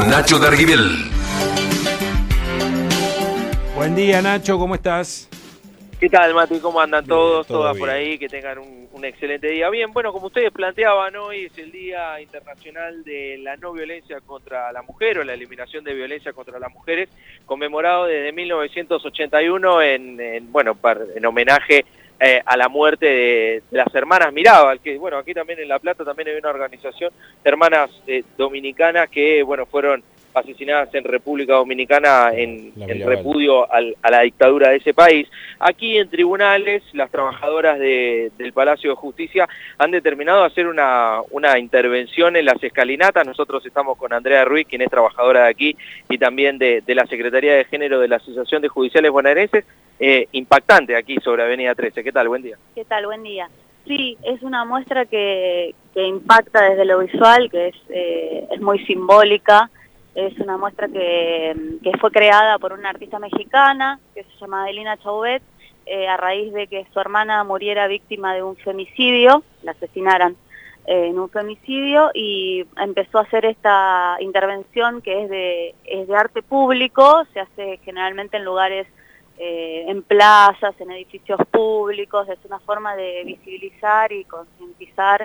con Nacho Darguibel. Buen día, Nacho, ¿cómo estás? ¿Qué tal, Mati? ¿Cómo andan todos? Todo Todas bien. por ahí, que tengan un excelente día. Bien, bueno, como ustedes planteaban, hoy es el Día Internacional de la No Violencia contra la Mujer, o la eliminación de violencia contra las mujeres, conmemorado desde 1981 en homenaje a la muerte de las hermanas Mirabal, que bueno, aquí también en La Plata también hay una organización, hermanas dominicanas que bueno, fueron asesinadas en República Dominicana en repudio a la dictadura de ese país. Aquí en tribunales, las trabajadoras del Palacio de Justicia han determinado hacer una intervención en las escalinatas. Nosotros estamos con Andrea Ruiz, quien es trabajadora de aquí, y también de la Secretaría de Género de la Asociación de Judiciales Bonaerenses, impactante aquí sobre Avenida 13. ¿Qué tal? Buen día. ¿Qué tal? Buen día. Sí, es una muestra que impacta desde lo visual, que es muy simbólica. Es una muestra que fue creada por una artista mexicana que se llama Adelina Chauvet, a raíz de que su hermana muriera víctima de un femicidio, la asesinaran en un femicidio, y empezó a hacer esta intervención que es de arte público. Se hace generalmente en lugares, en plazas, en edificios públicos. Es una forma de visibilizar y concientizar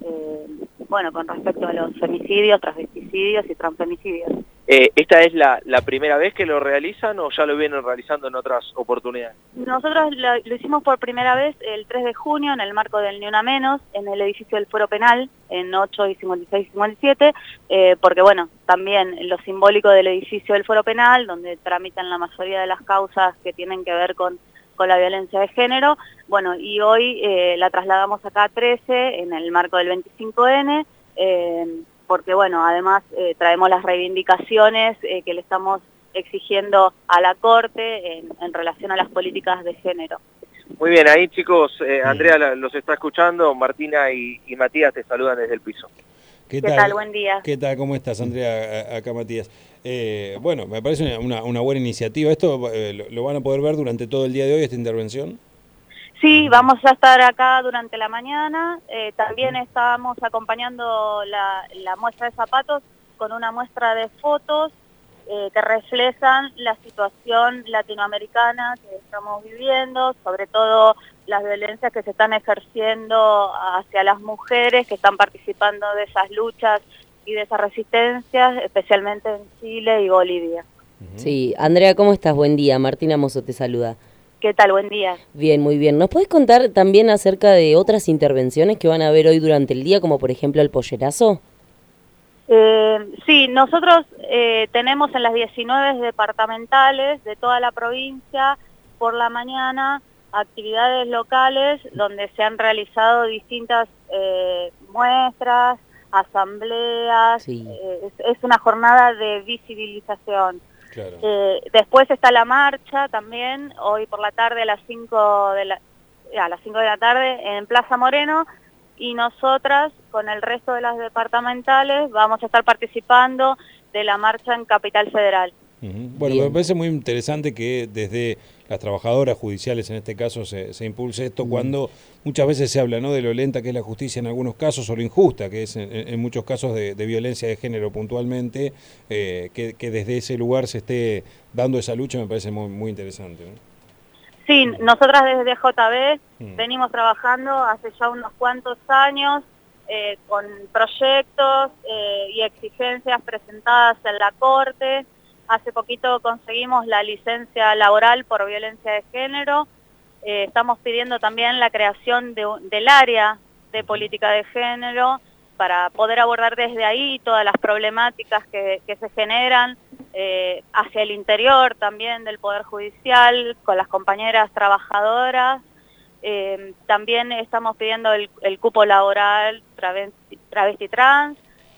con respecto a los femicidios, transvesticidios y transfemicidios. ¿Esta es la primera vez que lo realizan o ya lo vienen realizando en otras oportunidades? Nosotros lo hicimos por primera vez el 3 de junio en el marco del Ni Una Menos, en el edificio del Fuero Penal, en 8 y 56 y 57, porque bueno, también lo simbólico del edificio del Fuero Penal, donde tramitan la mayoría de las causas que tienen que ver con la violencia de género. Bueno, y hoy la trasladamos acá a 13 en el marco del 25N, porque bueno, además traemos las reivindicaciones que le estamos exigiendo a la Corte en relación a las políticas de género. Muy bien, ahí chicos, Andrea los está escuchando, Martina y Matías te saludan desde el piso. ¿Qué tal? Buen día. ¿Qué tal? ¿Cómo estás, Andrea? Acá Matías. Bueno, me parece una buena iniciativa. ¿Esto lo van a poder ver durante todo el día de hoy, esta intervención? Sí, vamos a estar acá durante la mañana. También estamos acompañando la muestra de zapatos con una muestra de fotos que reflejan la situación latinoamericana que estamos viviendo, sobre todo las violencias que se están ejerciendo hacia las mujeres que están participando de esas luchas y de esas resistencias, especialmente en Chile y Bolivia. Sí, Andrea, ¿cómo estás? Buen día. Martina Mozo te saluda. ¿Qué tal? Buen día. Bien, muy bien. ¿Nos podés contar también acerca de otras intervenciones que van a haber hoy durante el día, como por ejemplo el pollerazo? Sí, nosotros tenemos en las 19 departamentales de toda la provincia por la mañana actividades locales donde se han realizado distintas muestras, asambleas. Sí. Es una jornada de visibilización. Claro. Después está la marcha también, hoy por la tarde a las 5 de la tarde en Plaza Moreno, y nosotras con el resto de las departamentales vamos a estar participando de la marcha en Capital Federal. Bueno, me parece muy interesante que desde las trabajadoras judiciales en este caso se impulse esto cuando muchas veces se habla, ¿no?, de lo lenta que es la justicia en algunos casos o lo injusta que es en muchos casos de violencia de género puntualmente, que desde ese lugar se esté dando esa lucha me parece muy interesante, ¿no? Sí, nosotras desde JB venimos trabajando hace ya unos cuantos años con proyectos y exigencias presentadas en la Corte. Hace poquito conseguimos la licencia laboral por violencia de género. Estamos pidiendo también la creación del área de política de género para poder abordar desde ahí todas las problemáticas que se generan hacia el interior también del Poder Judicial, con las compañeras trabajadoras. También estamos pidiendo el cupo laboral travesti trans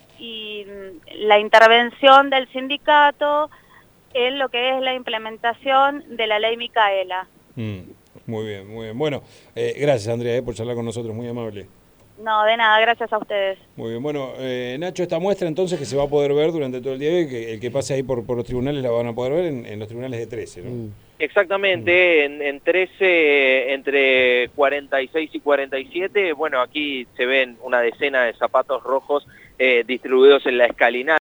y la intervención del sindicato en lo que es la implementación de la ley Micaela. Muy bien, muy bien. Bueno, gracias Andrea por charlar con nosotros, muy amable. No, de nada, gracias a ustedes. Muy bien, bueno, Nacho, esta muestra entonces que se va a poder ver durante todo el día de hoy, que el que pase ahí por los tribunales la van a poder ver en los tribunales de 13, ¿no? Exactamente, en 13, entre 46 y 47, bueno, aquí se ven una decena de zapatos rojos distribuidos en la escalinata.